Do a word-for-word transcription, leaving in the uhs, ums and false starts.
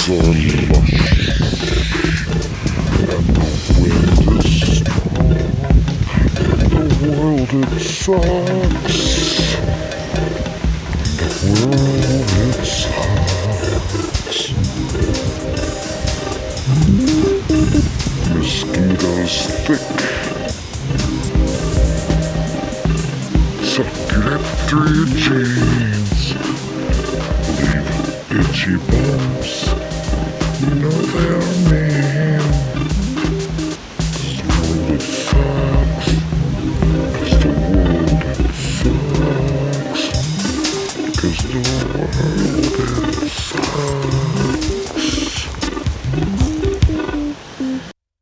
are lush, and the wind is strong. The world it sucks, the world it sucks. Mosquitoes thick, suck it through your jeans, leave itchy bumps. You know they're